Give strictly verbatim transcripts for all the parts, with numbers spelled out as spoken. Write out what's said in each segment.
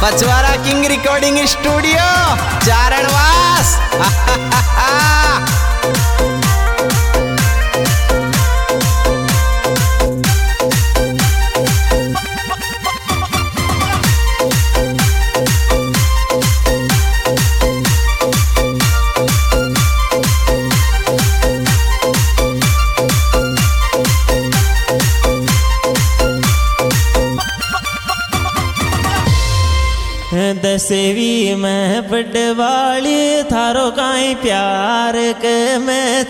Pachwara king recording studio Charanwas. दसवीं में बड़वाली थारो काई प्यार के मैच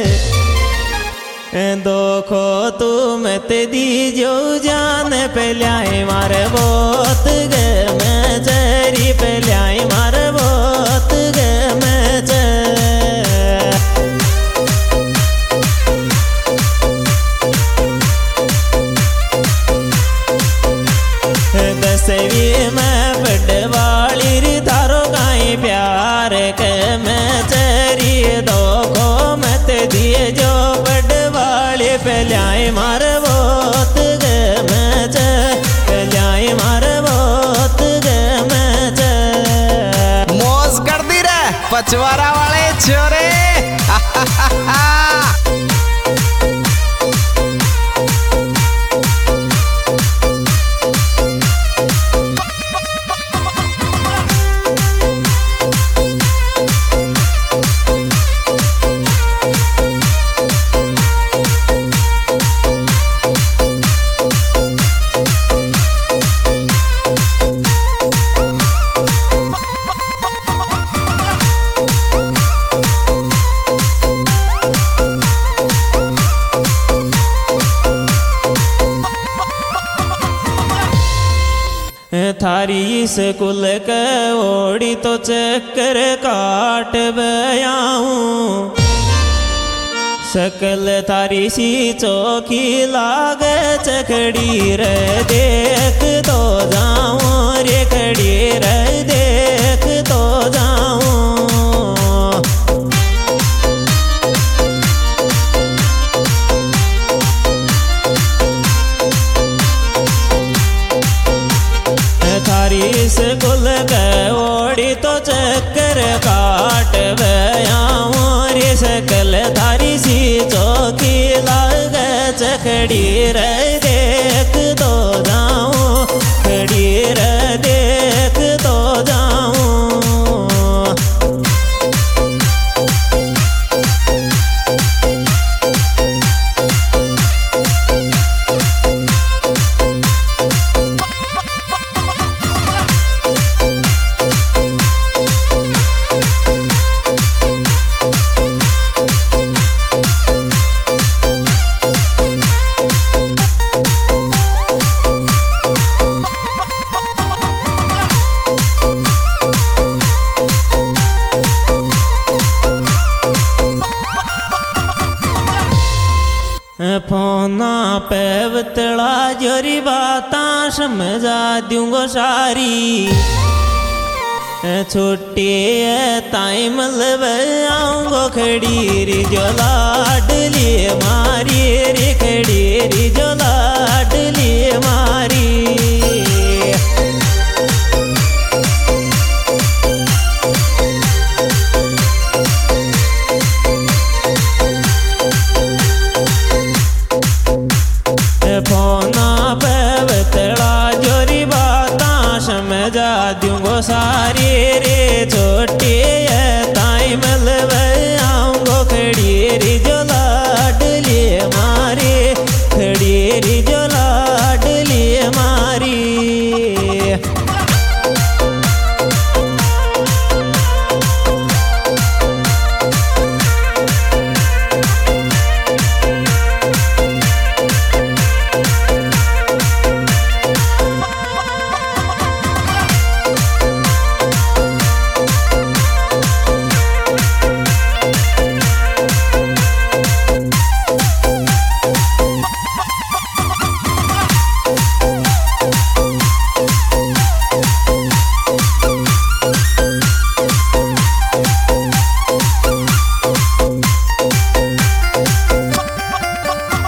दोखो तू मत दी जो जान पहले मारे बोत गे मैं चरी पहले मारे बोत गे मैं दसवीं में बड़वाली री थारो गाई प्यार के मैं चरी दो को मत दिए जो बड़वाली पहले मार बोत गे मैं पहले मार बोत गे मैं मौज कर दी रे पचवारा वाले छोरे। थारी स्कूल के ओड़ी तो चक्कर काट बयाऊं सकल थारी सी चौकी लागे चखड़ी रे देख तो जाऊं रे खड़ी रे देख तो जाऊं। थारी स्कूल के ओड़ी तो चक्कर काट बयाऊं रे सकल थारी सी चौकी लाग चखड़ी रे देख तो जाऊं खड़ी रे देख तो जाऊं। फोना पे बतला जोरी बाता समझा दूंगो सारी छोटी ताई मतलब आऊंगो खड़ी री जो लाडली मारी रे खड़ी री जो लाडली मारी। फोना पे बतला जोरी बाता समझा दूंगो सारी रे छोटी ताई मतलब आऊंगो खड़ी री जो लाडली मारी खड़ी री जो लाडली मारी।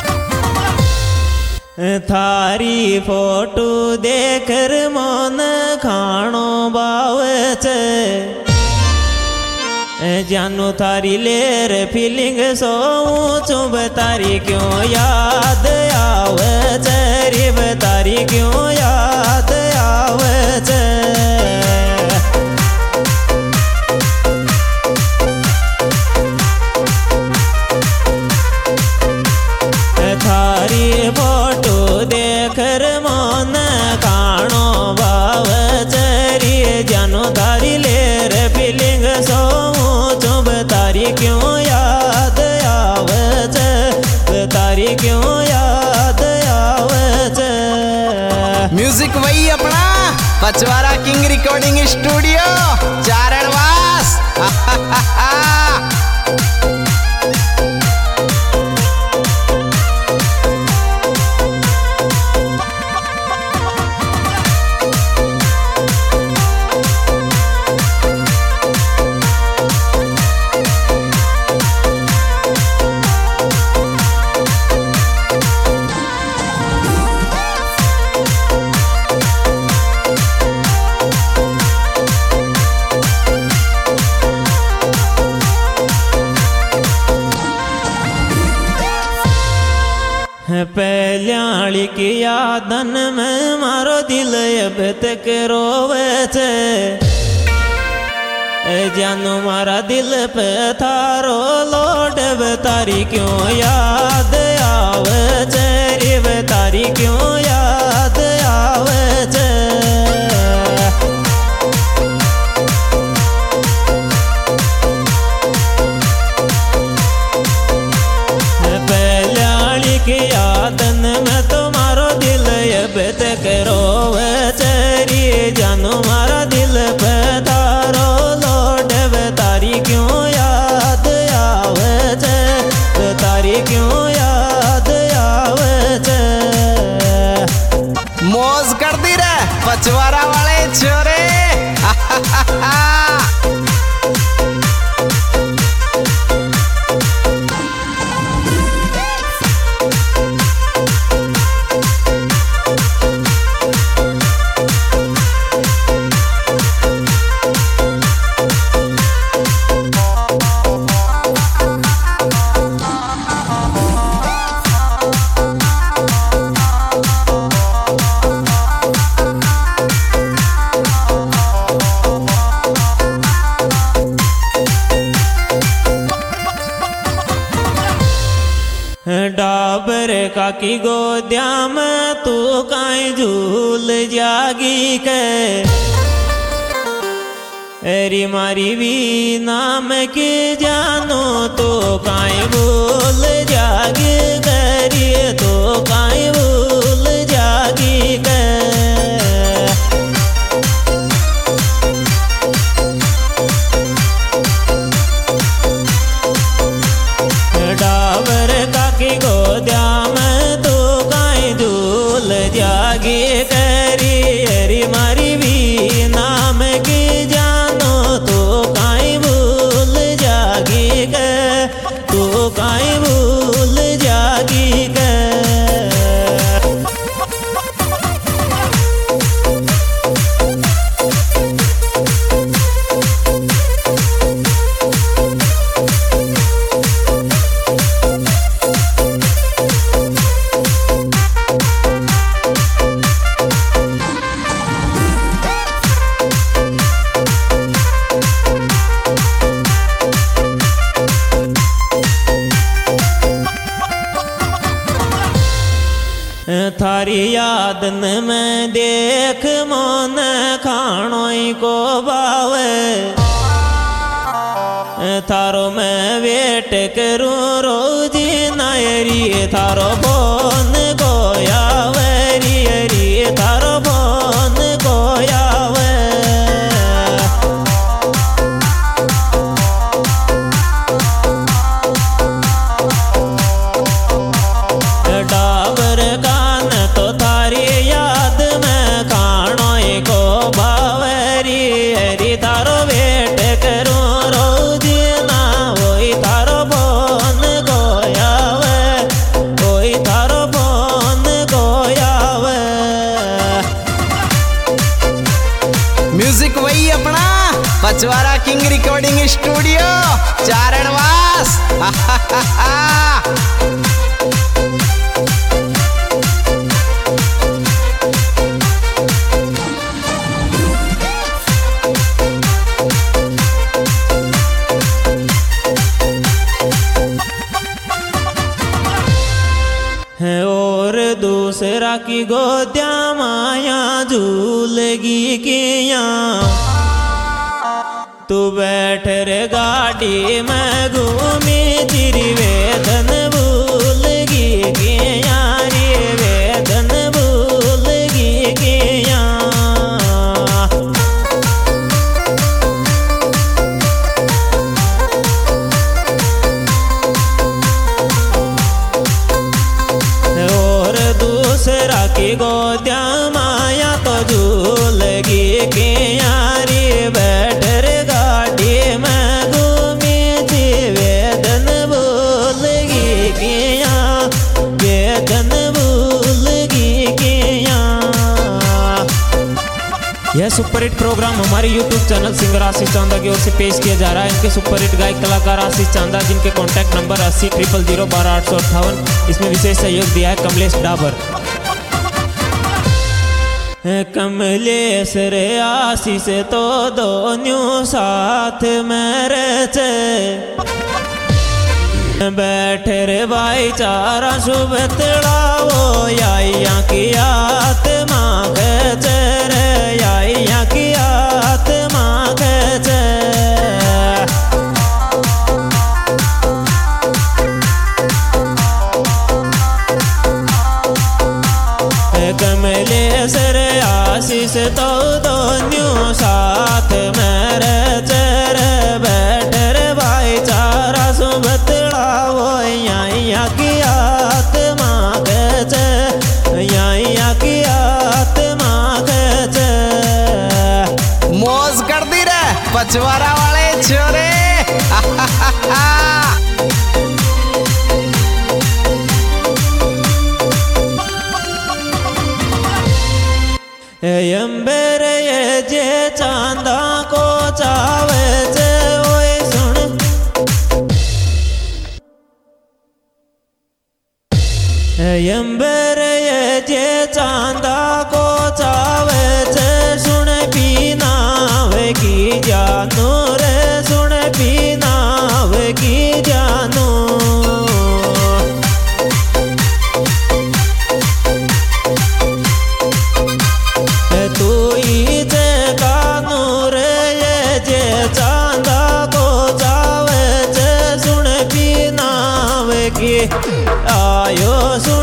थारी फोटो देखर मन खाणो बावे छे जानू थारी लेर फीलिंग सो चुब तारी क्यों याद आवे छे रे तारी क्यों याद आवे छे थारी फोटो देखर मन खाणो बावे छे रे जानू थारी लेर फीलिंग सो चुब तारी क्यों याद आवे छे तारी क्यों याद आवे छे। म्यूजिक वही अपना Pachwara king recording studio Charanwas. पहल्याली की यादन में मारो दिल अब तक रोवे छे जानू मारा दिल पे थारो लोड तारी क्यों याद आवे छे रे तारी क्यों याद आवे छे। यादन में तुम्हारो दिल अब तक रोवे छे रे जानू मारा दिल पे तारो लोड तारी क्यों याद आवे छे तारी क्यों याद आवे छे। मौज कर दी रे पचवारा वाले छोरे। डाबर काकी गोद्या में तू काई झूल जागी के एरी मारी भी नाम के जानो तो काई भूल जागी करिए तो काई भूल जागी के डाबर काकी गोद्या में तू काई झूल जागी करी एरी मारी भी नाम की जानो तो काई भूल जागी के तू काई भूल जागी के। थारी यादन में देख मन खाणो को बावे थारो मैं वेट करूं रोज नायरी थारो बोन गोयावे री थारो बोन गोयावे डाबर कान तो थारी याद में खाणो को बावरी हरी थारो वेट करूं रोज ना वही थारो बोन गोयावे वही थारो बोन गो म्यूजिक वही अपना Pachwara king recording studio Charanwas. और दूसरा की गोद्या माया झूलगी किया, तू बैठ रे गाड़ी में घूमी तेरी वेदन भूलगी किया रे वेदन भूलगी किया। दूसरा की गोद्या माया तो झूलगी के यारी बैठ रे गाड़ी में घूमी थी वेदन भूलगी के यहाँ वेदन भूलगी के यहाँ। यह सुपर हिट प्रोग्राम हमारे YouTube channel singer Ashish Chanda की ओर से पेश किया जा रहा है। इनके सुपर हिट गायक कलाकार आशीष चांदा, जिनके कॉन्टैक्ट नंबर अस्सी ट्रिपल जीरो बारह आठ सौ अट्ठावन। इसमें विशेष सहयोग दिया है कमलेश डाबर। कमलेश रे आशीष तो दोनों साथ में रहते, बैठ रे भाईचारा शुभ तड़ावो याइया की आत्मा खेचे रे याइया की आत्मा खेचे। कमलेश रे आशीष तो दोनों साथ में रहते रे बैठ रे भाईचारा शुभ तड़ावो याइया की आत्मा खेचे याइया की आत्मा खेचे। मौज कर दी रे पचवारा वाले छोरे। अंबर ये जे चांदा को चावे जे ओए सुन, अंबर ये जे चांदा को चावे जे सुन पीना वे की जानू रे सुन पीना वे की जानू। आयो सुन